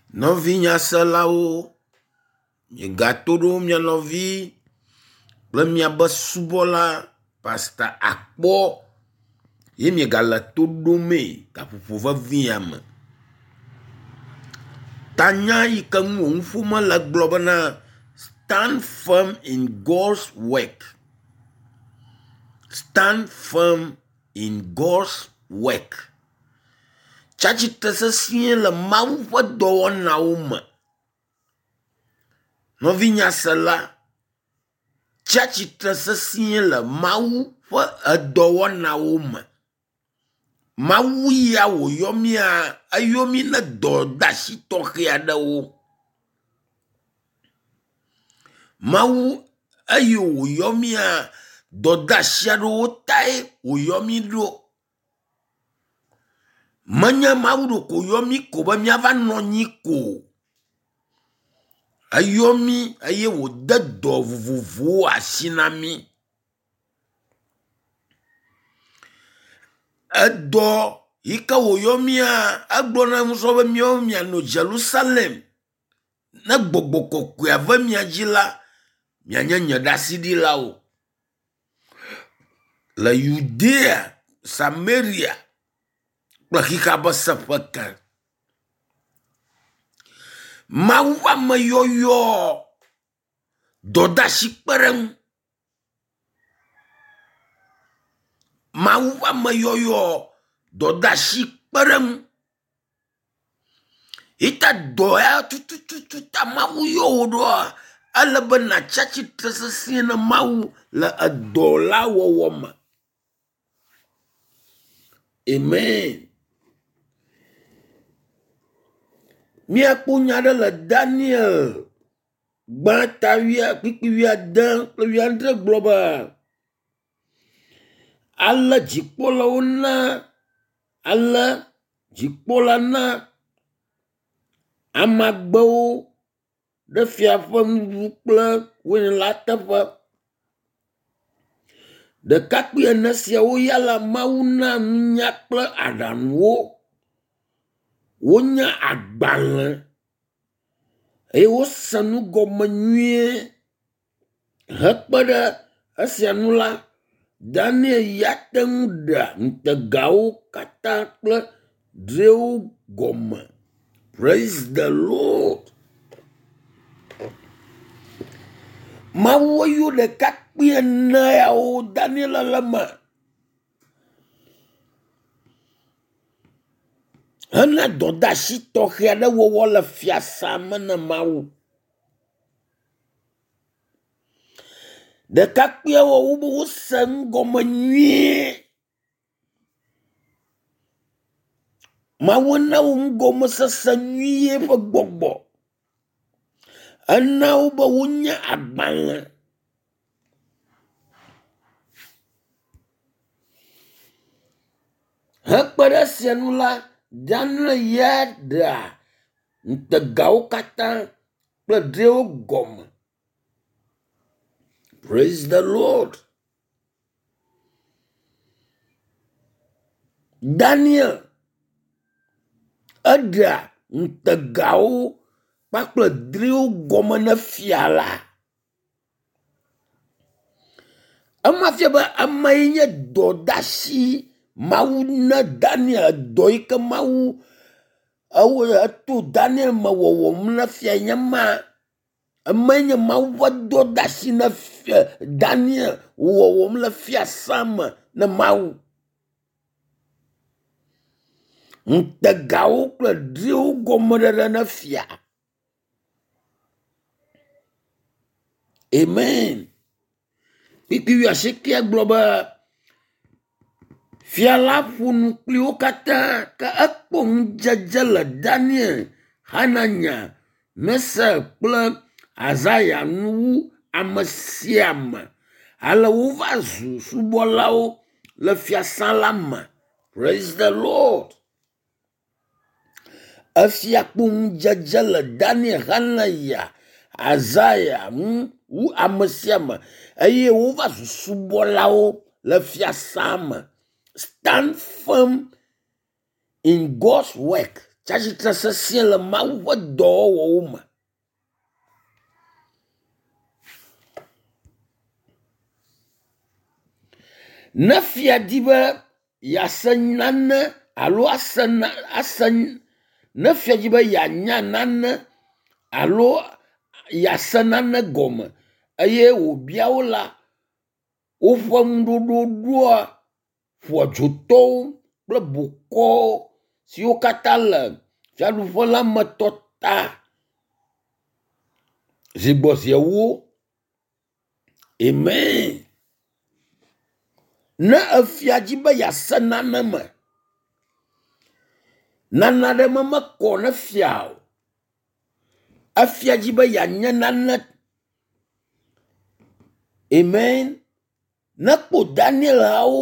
Novi nyaselawo, miegatoɖo mia novi kple miabe subɔla Pastor Akpɔ ye miegale to ɖomee gaƒoƒo vevia me. Tanya yi ke ŋu wo ŋuƒome le gblɔ bena stand firm in God's work. Stand firm in God's work. Tsatsitre sesĩe le Mawu ƒe dɔwɔnawo me. Nɔvi nyasela, tsatsitre sesĩe le Mawu ƒe edɔwɔnawo me. Mawu ya wòyɔ mia, eyɔ mi ne dɔdeasi tɔxɛ aɖewo. Mawu eye wòyɔ mia, dɔdeasi aɖewo tae wòyɔ mi ɖo. Menye Mawu ɖeko yɔ mi ko be miava nɔ anyi ko. Eyɔ mi eye wòde dɔ vovovowo asi na mi. Edɔ yi ke wòyɔ mia, egblɔ na nusrɔ̃ be miawo mianɔ Jerusalem. Ne gbɔgbɔ kɔkɔe ve mia dzi la, mianye nye ɖasiɖilawo. Le Judea, Samaria kple xixea be seƒe ke. Mawu ƒe ameyɔyɔ dɔdeasi kpeɖeŋu. Mawu ƒe ameyɔyɔ dɔdeasi kpeɖeŋu. Ita dɔ ya tutututu ta Mawu yɔ wò ɖoa, ele be natsatsitre sesĩe ne Mawu le edɔ la wɔwɔ me. Amen. Miakpɔ nya ɖe le Daniel gbãta kpikpi 19 kple 19 gblɔ be ale dzikpɔla na amagbewo ɖe fia ƒe nuɖuɖu kple wain la teƒe. Ɖekakpui ene siawo ya la Mawu na nunya kple aɖaŋuwo. Wonya agbalẽ eye wose nu gɔme nyuie. Hekpe ɖe esia nu la, Daniel ya te ŋu ɖea ŋutegawo katã kple drɛwo gɔme. Praise the Lord. Mawu yɔ ɖekakpui ene yawo Daniel le me. Hena dɔdeasi tɔxɛ aɖe wɔwɔ le fiasã me ne Mawu. Ɖekakpuiawo wose nugɔme nyuie. Mawu na wo nugɔmesese nyuie ƒe gbɔgbɔ. Ena wo be wonya agbalẽ. Hekpe ɖe esia nu la, Daniel ya ɖea ŋutegawo katã kple drɛwo gɔme. Praise the Lord. Daniel eɖea ŋutegawo kpakple drɛwo gɔme ne fia la. Ema fia be ame yi nye dɔdeasi Mawu ne Daniel, dɔ yi ke Mawu eto Daniel me wɔwɔm ne fia nye ma. Eme nye Mawu ƒe dɔdeasi ne Daniel wɔwɔm le fiasã me ne Mawu. Ŋutegawo kple drɛwo gɔmeɖeɖe ne fia. Amen. Kpikpi 19 gblɔ be fia la ƒo nu kpli wo katã ke ekpɔ ŋudzedze le Daniel, Hananya, Mesek kple Azaya ŋu wu ame sia ame. Ale wova zu subɔlawo le fiasã la me. Praise the Lord. Efia kpɔ ŋudzedze le Daniel, Hananya, Azaya ŋu wu ame sia ame eye wova zu subɔlawo le fiasã me. Stand firm in God's work. tsatsitre sesẽ le Mawu ƒe dɔwɔwɔwo me. Ne fia di be yease nane alo ne fia di be yeanya nane alo yease nane gɔme eye wòbiawo la woƒe ŋuɖoɖoɖoa ƒoadzotɔwo kple bokɔwo siwo katã le fiaɖuƒe la me tɔta zigbɔziewo. Amen. Ne efia dzi be yease nane me, nane aɖe me mekɔ ne fia o. Efia dzi be yeanye nane. Amen. Ne kpɔ Daniel hawo,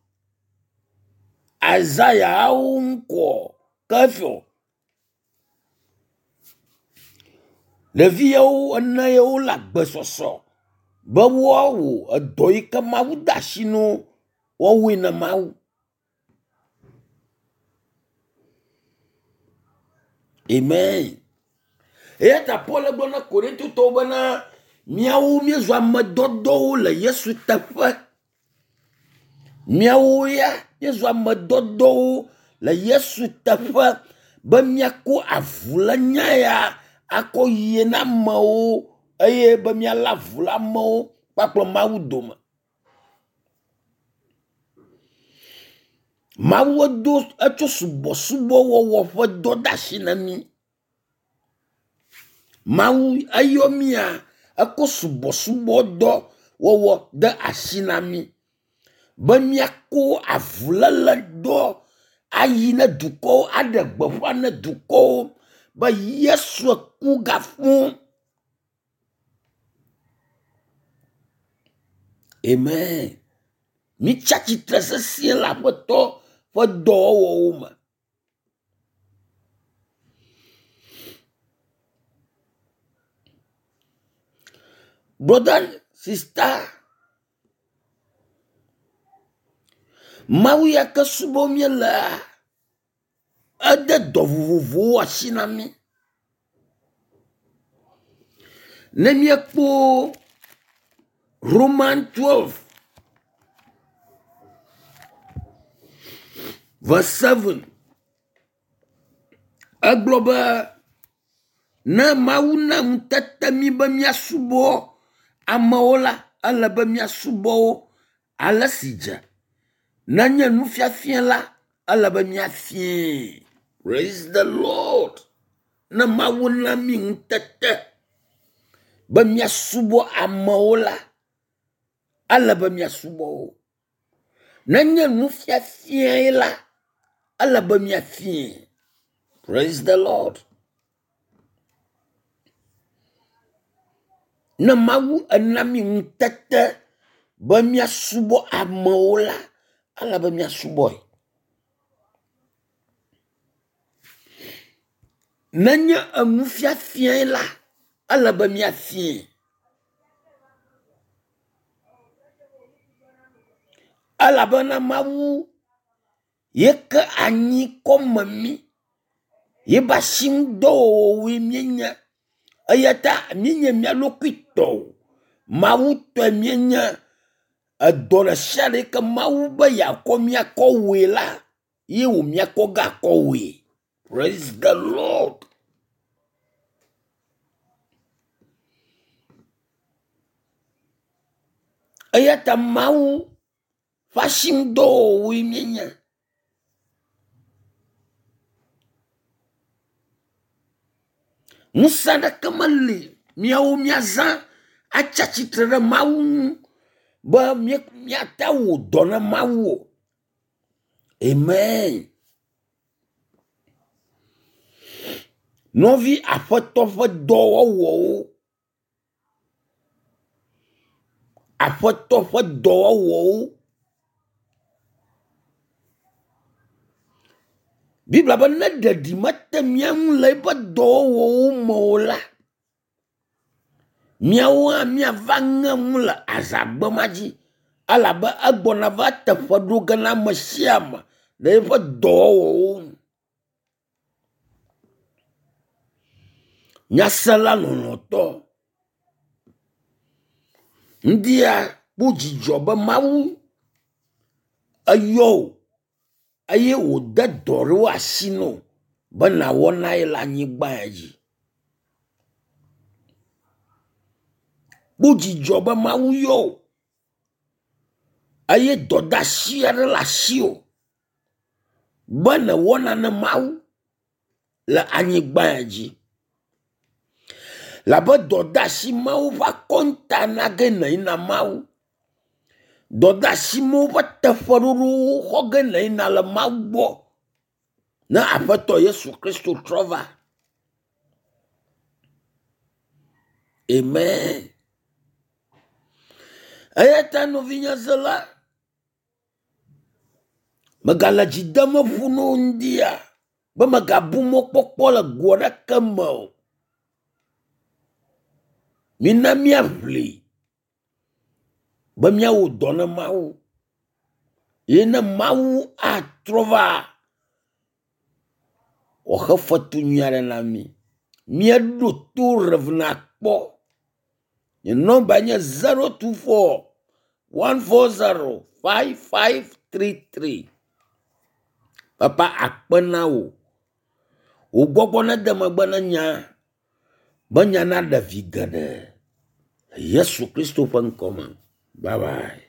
Isaiah hawo ŋkɔ kefio. Ɖevi yawo ene yawo le agbesɔsɔ be woawɔ edɔ yi ke Mawu de asi no woawɔe na Mawu. Amen. Eya ta Paul gblɔ na Korintotɔwo bena miawo miezu ame dɔdɔwo le Yesu teƒe. Miawo ya miezu ame dɔdɔwo le Yesu teƒe be miako avu le nya ya akɔ yie na amewo eye be mialé avu le amewo kpakple Mawu dome. Mawu etso subɔsubɔ wɔwɔ ƒe dɔ de asi na mi. Mawu eyɔ mia eko subɔsubɔ dɔ wɔwɔ de asi na mi be miako avuléle dɔ ayi ne dukɔwo aɖe gbeƒã ne dukɔwo be Yesu ku gafu. Amen. Mi tsatsitre sesĩe le Aƒetɔ ƒe dɔwɔwɔwo me. Brother, sister, Mawu ya ke subɔ miele ede dɔ vovovowo asi na mi. Ne miekpɔ Roman 12 verse 7 egblɔ be ne Mawu na ŋutete mi be miasubɔ amewo la, ele be miasubɔ wo ale si dze. Nenye nufiafia la, ele be miafie. Praise the Lord. Ne Mawu na mi ŋutete be miasubɔ amewo la, ele be miasubɔ wo. Nenye nufiafia la, ele be miafie. Praise the Lord. Ne Mawu ena mi ŋutete be miasubɔ amewo la, ele be miasubɔe. Nenye enufiafia la, ele be miafie. Elabena Mawu yeke anyi kɔme mi, yeba sim dɔwɔwɔwoe mienye. Eyata mienye mia ɖokui tɔ o. Mawu tɔe mienye. Edɔ ɖe sia ɖe ke Mawu be yakɔ miakɔ woe la, ye wo miakɔ gakɔ woe. Praise the Lord. Eyata Mawu fasim dɔwɔwoe mienye. Ŋusẽ ɖeke meli miawo miazã atsatsitre ɖe Mawu ŋu be miata wɔ dɔ na Mawu o. Amen. Nɔvi Aƒetɔ ƒe dɔwɔwɔwo. Aƒetɔ ƒe dɔwɔwɔwo. Bibla be ne ɖeɖi mete mia ŋu le eƒe dɔwɔwɔwo me o la, miawo hã miava ŋe ŋu le azagbe ma dzi, elabe egbɔna va teƒe ɖo ge na ame sia ame le eƒe dɔwɔwɔwo ŋu. nyasela loloto ndia buji joba mawu ayo aye wo da doro asino bana wona ila nyigba yi buji joba mawu yo aye doda shiare la shio bana wona na mawu la anyigba yi la ba doda shi mawu va konta na gena ina mawu doda shi mawu va teforuru hogena ina la mawu na apeto Yesu Kristo trova. Amen. Ayata no vinya zela magala jidama funo ndia ba magabumo popola gora kamo mina miavli ba miawu dona mawu yena mawu a trova o khafatu nyare nami miedu tu revna po ye nomba nya 024 140 5533 papa akpena o gbogbo na de magbana nya banya na da vigade Yesu Kristo fan koma. Bye bye.